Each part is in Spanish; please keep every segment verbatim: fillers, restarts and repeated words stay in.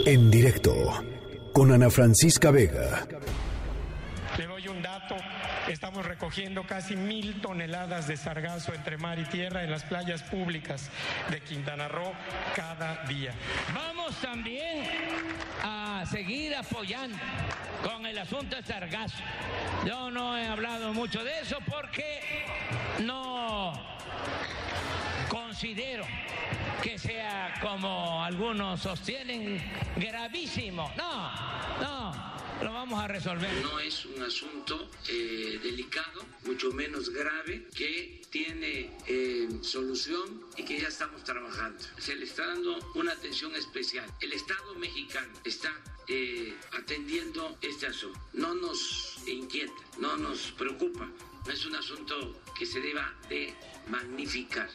En directo con Ana Francisca Vega. Le doy un dato, estamos recogiendo casi mil toneladas de sargazo entre mar y tierra en las playas públicas de Quintana Roo cada día. Vamos también a seguir apoyando con el asunto del sargazo. Yo no he hablado mucho de eso porque no considero que sea, como algunos sostienen, gravísimo. No, no, lo vamos a resolver. No es un asunto eh, delicado, mucho menos grave, que tiene eh, solución y que ya estamos trabajando. Se le está dando una atención especial. El Estado mexicano está eh, atendiendo este asunto. No nos inquieta, no nos preocupa. No es un asunto que se deba de magnificar.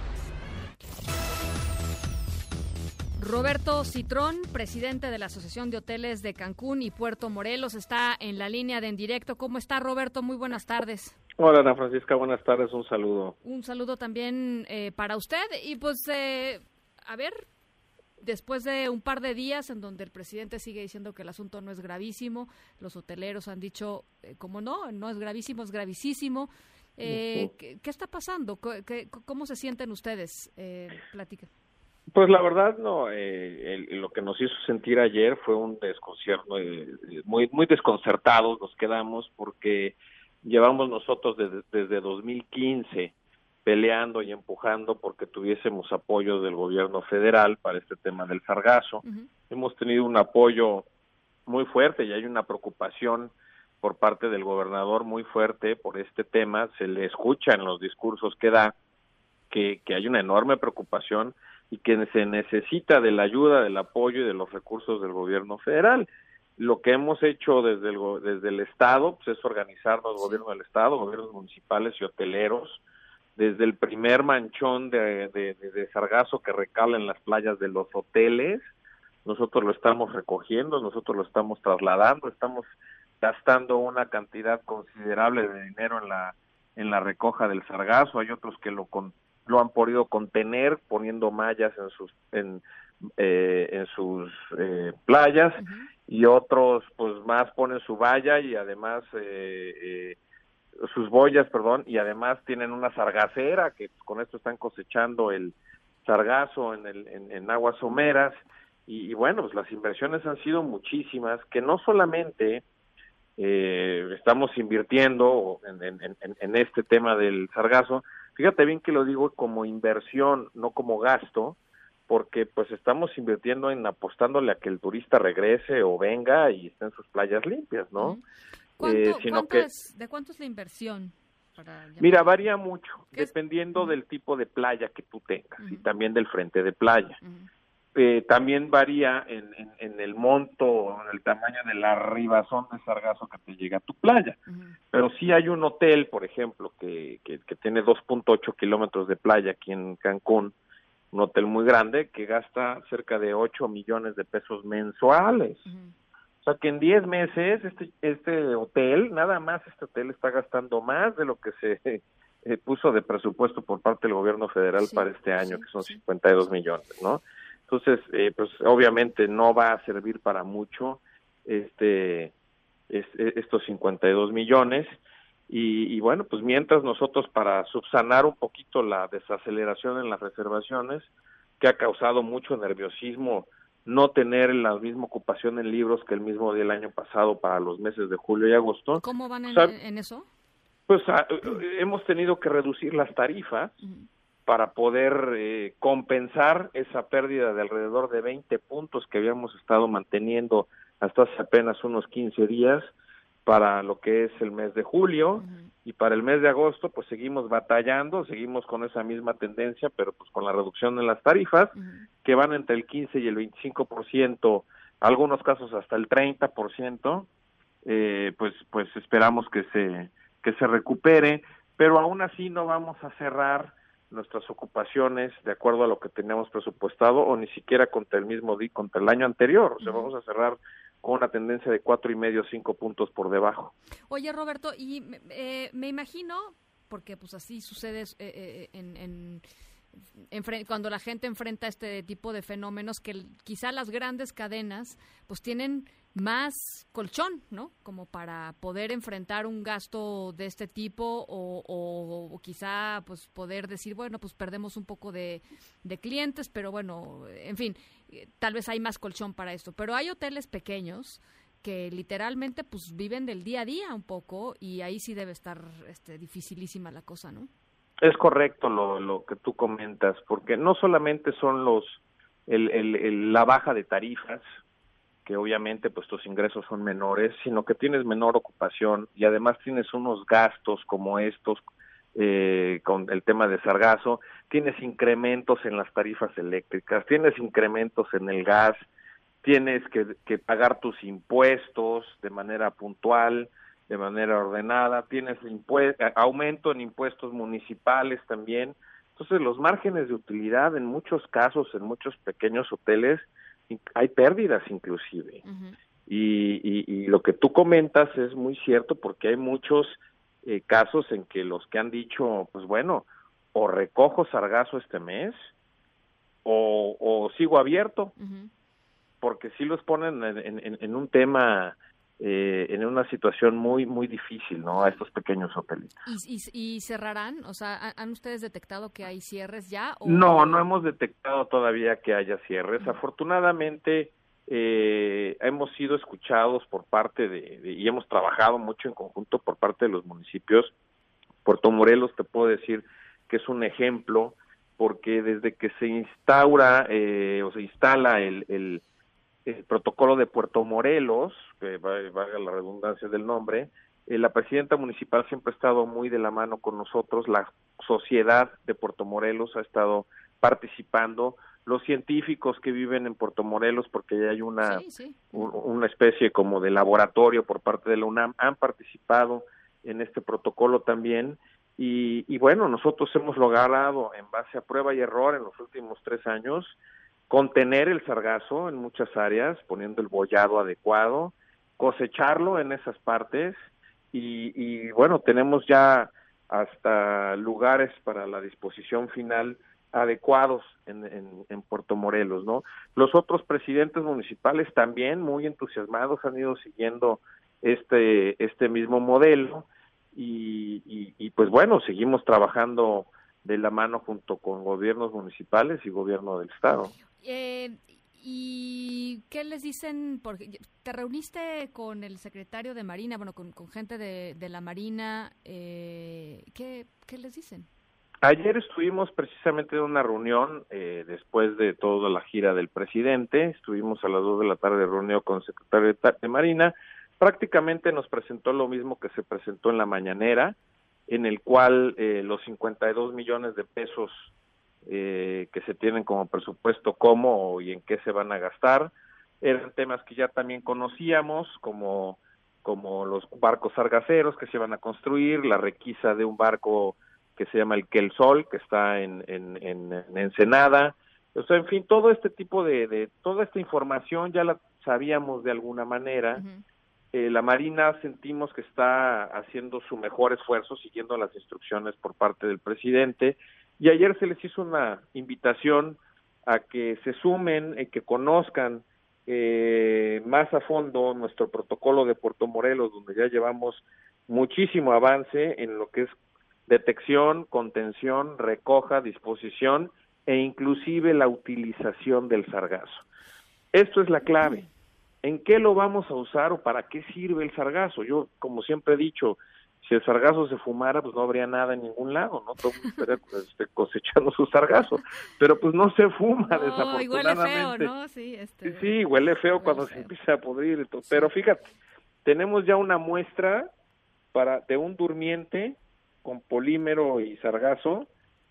Roberto Citrón, presidente de la Asociación de Hoteles de Cancún y Puerto Morelos, está en la línea de En Directo. ¿Cómo está, Roberto? Muy buenas tardes. Hola, Ana Francisca, buenas tardes, un saludo. Un saludo también eh, para usted. Y pues, eh, a ver, después de un par de días en donde el presidente sigue diciendo que el asunto no es gravísimo, los hoteleros han dicho, eh, como no, no es gravísimo, es gravísimo. Eh, uh-huh. ¿qué, ¿Qué está pasando? ¿Qué, ¿Cómo se sienten ustedes? Eh, platica. Pues la verdad no, eh, el, lo que nos hizo sentir ayer fue un desconcierto, eh, muy muy desconcertados nos quedamos porque llevamos nosotros desde, desde dos mil quince peleando y empujando porque tuviésemos apoyo del gobierno federal para este tema del sargazo. Uh-huh. Hemos tenido un apoyo muy fuerte y hay una preocupación por parte del gobernador muy fuerte por este tema, se le escucha en los discursos que da que, que hay una enorme preocupación y que se necesita de la ayuda, del apoyo y de los recursos del gobierno federal. Lo que hemos hecho desde el, desde el Estado pues es organizarnos, gobierno del Estado, gobiernos municipales y hoteleros, desde el primer manchón de, de, de, de sargazo que recala en las playas de los hoteles, nosotros lo estamos recogiendo, nosotros lo estamos trasladando, estamos gastando una cantidad considerable de dinero en la en la recoja del sargazo, hay otros que lo con lo han podido contener poniendo mallas en sus en eh, en sus eh, playas. Uh-huh. Y otros pues más ponen su valla y además eh, eh, sus boyas, perdón, y además tienen una sargacera que pues, con esto están cosechando el sargazo en el en, en aguas someras y, y bueno, pues las inversiones han sido muchísimas, que no solamente eh, estamos invirtiendo en, en, en, en este tema del sargazo. Fíjate bien que lo digo como inversión, no como gasto, porque pues estamos invirtiendo en apostándole a que el turista regrese o venga y esté en sus playas limpias, ¿no? ¿Cuánto, eh, sino ¿cuánto que, es, ¿De cuánto es la inversión? Para mira, varía mucho, dependiendo uh-huh. del tipo de playa que tú tengas uh-huh. y también del frente de playa. Uh-huh. Eh, también varía en, en, en el monto, en el tamaño de la ribazón de sargazo que te llega a tu playa. Uh-huh. Pero sí hay un hotel, por ejemplo, que, que, que tiene dos punto ocho kilómetros de playa aquí en Cancún, un hotel muy grande que gasta cerca de ocho millones de pesos mensuales. Uh-huh. O sea que en diez meses este este hotel, nada más este hotel está gastando más de lo que se eh, puso de presupuesto por parte del gobierno federal sí, para este año, sí, que son sí. cincuenta y dos millones, ¿no? Entonces, eh, pues obviamente no va a servir para mucho este es, estos cincuenta y dos millones y, y bueno, pues mientras nosotros para subsanar un poquito la desaceleración en las reservaciones que ha causado mucho nerviosismo no tener la misma ocupación en libros que el mismo día del año pasado para los meses de julio y agosto. ¿Cómo van en, o sea, en eso? Pues a, hemos tenido que reducir las tarifas uh-huh. para poder eh, compensar esa pérdida de alrededor de veinte puntos que habíamos estado manteniendo hasta hace apenas unos quince días para lo que es el mes de julio uh-huh. y para el mes de agosto pues seguimos batallando, seguimos con esa misma tendencia, pero pues con la reducción en las tarifas uh-huh. que van entre el quince y el veinticinco por ciento, algunos casos hasta el treinta por ciento, eh, pues pues esperamos que se que se recupere, pero aún así no vamos a cerrar nuestras ocupaciones de acuerdo a lo que teníamos presupuestado o ni siquiera contra el mismo día, contra el año anterior, o sea, uh-huh. vamos a cerrar con una tendencia de cuatro y medio, cinco puntos por debajo. Oye, Roberto, y eh, me imagino, porque pues así sucede eh, en, en, enfre- cuando la gente enfrenta este tipo de fenómenos, que el- quizá las grandes cadenas pues tienen más colchón, ¿no? Como para poder enfrentar un gasto de este tipo o, o, o quizá pues poder decir, bueno, pues perdemos un poco de, de clientes, pero bueno, en fin, eh, tal vez hay más colchón para esto. Pero hay hoteles pequeños que literalmente pues viven del día a día un poco y ahí sí debe estar este, dificilísima la cosa, ¿no? Es correcto lo, lo que tú comentas, porque no solamente son los el, el, el, la baja de tarifas, que obviamente pues tus ingresos son menores, sino que tienes menor ocupación y además tienes unos gastos como estos, eh, con el tema de sargazo, tienes incrementos en las tarifas eléctricas, tienes incrementos en el gas, tienes que, que pagar tus impuestos de manera puntual, de manera ordenada, tienes impue- aumento en impuestos municipales también. Entonces los márgenes de utilidad en muchos casos, en muchos pequeños hoteles, hay pérdidas inclusive. Uh-huh. y, y, y lo que tú comentas es muy cierto, porque hay muchos eh, casos en que los que han dicho, pues bueno, o recojo sargazo este mes o, o sigo abierto, uh-huh. porque sí los ponen en, en, en un tema, eh, en una situación muy muy difícil, ¿no? A estos pequeños hotelitos. ¿Y, y, y cerrarán? O sea, ¿han ustedes detectado que hay cierres ya? O... No, no hemos detectado todavía que haya cierres. Uh-huh. Afortunadamente, eh, hemos sido escuchados por parte de, de, y hemos trabajado mucho en conjunto por parte de los municipios. Puerto Morelos, te puedo decir que es un ejemplo, porque desde que se instaura eh, o se instala el, el el protocolo de Puerto Morelos, que valga la redundancia del nombre, eh, la presidenta municipal siempre ha estado muy de la mano con nosotros, la sociedad de Puerto Morelos ha estado participando, los científicos que viven en Puerto Morelos, porque ya hay una, sí, sí. Un, una especie como de laboratorio por parte de la UNAM, han participado en este protocolo también, y, y bueno, nosotros hemos logrado, en base a prueba y error en los últimos tres años, contener el sargazo en muchas áreas, poniendo el bollado adecuado, cosecharlo en esas partes y, y bueno, tenemos ya hasta lugares para la disposición final adecuados en, en, en Puerto Morelos, ¿no? Los otros presidentes municipales también muy entusiasmados han ido siguiendo este este mismo modelo y, y, y pues bueno, seguimos trabajando de la mano junto con gobiernos municipales y gobierno del estado. Eh, ¿Y qué les dicen? Porque te reuniste con el secretario de Marina, bueno, con, con gente de, de la Marina, eh, ¿qué, ¿qué les dicen? Ayer estuvimos precisamente en una reunión eh, después de toda la gira del presidente, estuvimos a las dos de la tarde reunido con el secretario de, de Marina, prácticamente nos presentó lo mismo que se presentó en la mañanera, en el cual eh, los cincuenta y dos millones de pesos eh, que se tienen como presupuesto, cómo y en qué se van a gastar, eran temas que ya también conocíamos, como, como los barcos sargaceros que se van a construir, la requisa de un barco que se llama el Quelsol, que está en, en, en, en Ensenada, o sea, en fin, todo este tipo de, de, toda esta información ya la sabíamos de alguna manera. Uh-huh. Eh, la Marina sentimos que está haciendo su mejor esfuerzo, siguiendo las instrucciones por parte del presidente, y ayer se les hizo una invitación a que se sumen y que conozcan eh, más a fondo nuestro protocolo de Puerto Morelos, donde ya llevamos muchísimo avance en lo que es detección, contención, recoja, disposición e inclusive la utilización del sargazo. Esto es la clave. ¿En qué lo vamos a usar o para qué sirve el sargazo? Yo, como siempre he dicho, si el sargazo se fumara, pues no habría nada en ningún lado, ¿no? Todo el mundo estaría este, cosechando su sargazo, pero pues no se fuma, no, desafortunadamente. Huele feo, ¿no? Sí, este... sí, huele feo huele cuando feo. Se empieza a pudrir, sí. Pero fíjate, tenemos ya una muestra para de un durmiente con polímero y sargazo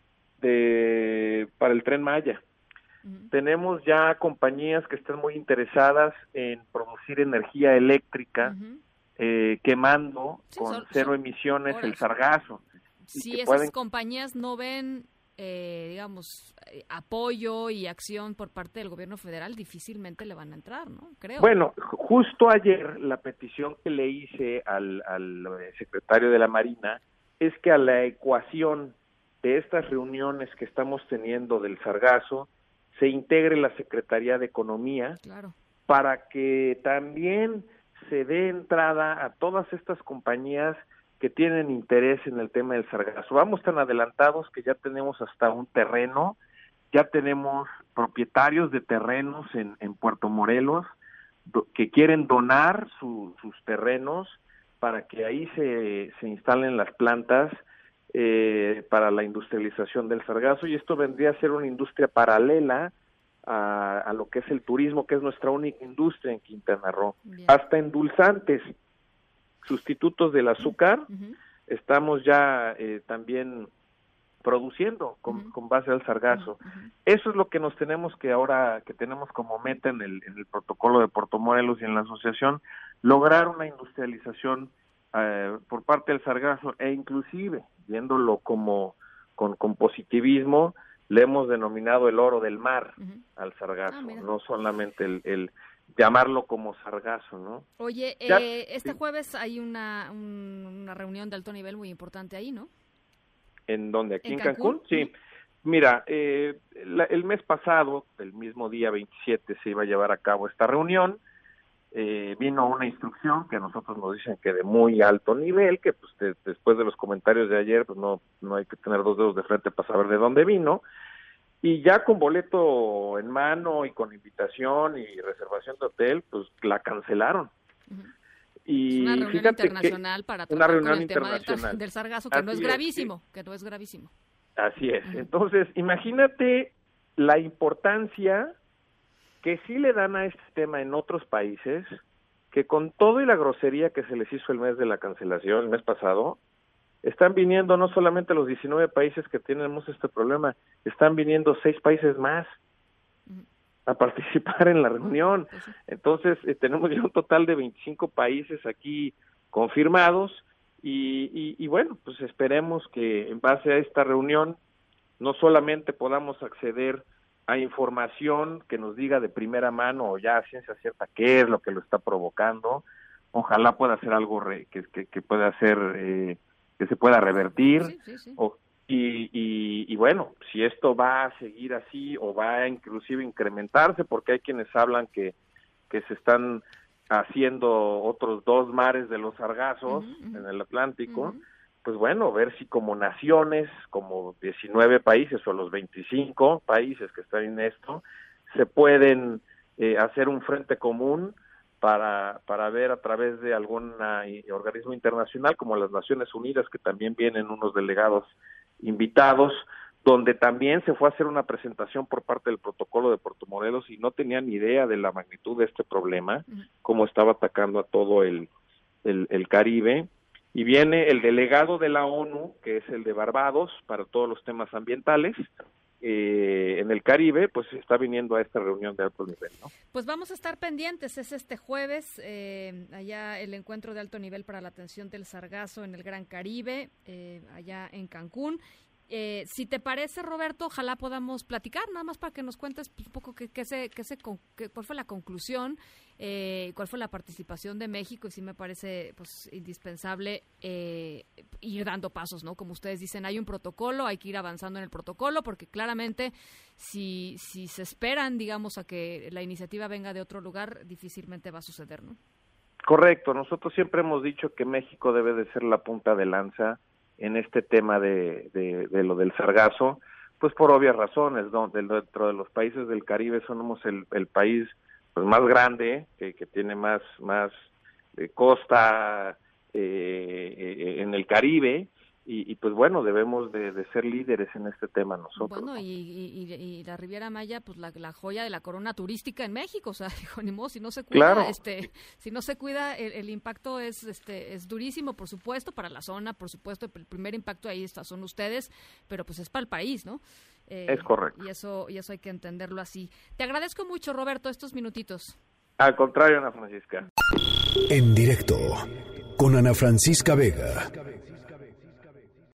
de para el Tren Maya. Uh-huh. Tenemos ya compañías que están muy interesadas en producir energía eléctrica, uh-huh. eh, quemando sí, con son, cero son, emisiones horas. El sargazo. Si esas pueden... compañías no ven, eh, digamos, eh, apoyo y acción por parte del gobierno federal, difícilmente le van a entrar, ¿no? Creo. Bueno, justo ayer la petición que le hice al, al secretario de la Marina es que a la ecuación de estas reuniones que estamos teniendo del sargazo se integre la Secretaría de Economía, claro, para que también se dé entrada a todas estas compañías que tienen interés en el tema del sargazo. Vamos tan adelantados que ya tenemos hasta un terreno, ya tenemos propietarios de terrenos en, en Puerto Morelos do, que quieren donar su, sus terrenos para que ahí se, se instalen las plantas eh, para la industrialización del sargazo, y esto vendría a ser una industria paralela a, a lo que es el turismo, que es nuestra única industria en Quintana Roo. Bien. Hasta endulzantes, sustitutos del azúcar, uh-huh. estamos ya eh, también produciendo con, uh-huh. con base al sargazo. Uh-huh. Eso es lo que nos tenemos que ahora, que tenemos como meta en el, en el protocolo de Puerto Morelos y en la asociación, lograr una industrialización eh, por parte del sargazo, e inclusive, viéndolo como con, con positivismo, le hemos denominado el oro del mar uh-huh. al sargazo, ah, no solamente el, el llamarlo como sargazo, ¿no? Oye, ya, eh, este sí. jueves hay una, un, una reunión de alto nivel muy importante ahí, ¿no? ¿En dónde? ¿Aquí en, ¿En Cancún? Cancún? Sí. Mira, eh, la, el mes pasado, el mismo día veintisiete, se iba a llevar a cabo esta reunión. Eh, vino una instrucción que a nosotros nos dicen que de muy alto nivel, que pues de, después de los comentarios de ayer, pues no, no hay que tener dos dedos de frente para saber de dónde vino. Y ya con boleto en mano y con invitación y reservación de hotel, pues la cancelaron. Uh-huh. Y es una reunión fíjate internacional que para una tratar reunión con el tema internacional. del, del sargazo, que Así no es es, gravísimo, sí. que no es gravísimo. Así es. Uh-huh. Entonces, imagínate la importancia que sí le dan a este tema en otros países, que con todo y la grosería que se les hizo el mes de la cancelación, el mes pasado, están viniendo no solamente los diecinueve países que tenemos este problema, están viniendo seis países más uh-huh. a participar en la reunión. Uh-huh. Entonces, eh, tenemos ya un total de veinticinco países aquí confirmados, y, y, y bueno, pues esperemos que en base a esta reunión no solamente podamos acceder a información que nos diga de primera mano o ya a ciencia cierta qué es lo que lo está provocando, ojalá pueda ser algo re, que, que, que pueda ser eh, que se pueda revertir, sí, sí, sí. O, y, y, y bueno, si esto va a seguir así o va a inclusive incrementarse, porque hay quienes hablan que, que se están haciendo otros dos mares de los sargazos uh-huh, uh-huh. en el Atlántico, uh-huh. pues bueno, ver si como naciones, como diecinueve países o los veinticinco países que están en esto, se pueden eh, hacer un frente común para para ver a través de algún organismo internacional como las Naciones Unidas, que también vienen unos delegados invitados, donde también se fue a hacer una presentación por parte del protocolo de Puerto Morelos y no tenían ni idea de la magnitud de este problema, uh-huh. cómo estaba atacando a todo el, el, el Caribe. Y viene el delegado de la ONU, que es el de Barbados, para todos los temas ambientales, eh, en el Caribe, pues está viniendo a esta reunión de alto nivel, ¿no? Pues vamos a estar pendientes, es este jueves, eh, allá el encuentro de alto nivel para la atención del sargazo en el Gran Caribe, eh, allá en Cancún. Eh, si te parece, Roberto, ojalá podamos platicar, nada más para que nos cuentes pues, un poco qué, qué se, qué se, qué, cuál fue la conclusión, eh, cuál fue la participación de México, y sí me parece pues indispensable eh, ir dando pasos, ¿no? Como ustedes dicen, hay un protocolo, hay que ir avanzando en el protocolo, porque claramente si, si se esperan, digamos, a que la iniciativa venga de otro lugar, difícilmente va a suceder, ¿no? Correcto, nosotros siempre hemos dicho que México debe de ser la punta de lanza en este tema de, de, de lo del sargazo, pues por obvias razones, ¿no? Dentro de los países del Caribe somos el, el país pues más grande, que, que tiene más, más eh, costa eh, eh, en el Caribe, y, y pues bueno, debemos de, de ser líderes en este tema nosotros. Bueno, ¿no? y, y, y la Riviera Maya, pues la, la joya de la corona turística en México, o sea, dijo, ni modo, si no se cuida, claro. este, si no se cuida, el, el impacto es, este, es durísimo, por supuesto, para la zona, por supuesto, el primer impacto ahí está, son ustedes, pero pues es para el país, ¿no? Eh, es correcto. Y eso, y eso hay que entenderlo así. Te agradezco mucho, Roberto, estos minutitos. Al contrario, Ana Francisca. En directo, con Ana Francisca Vega.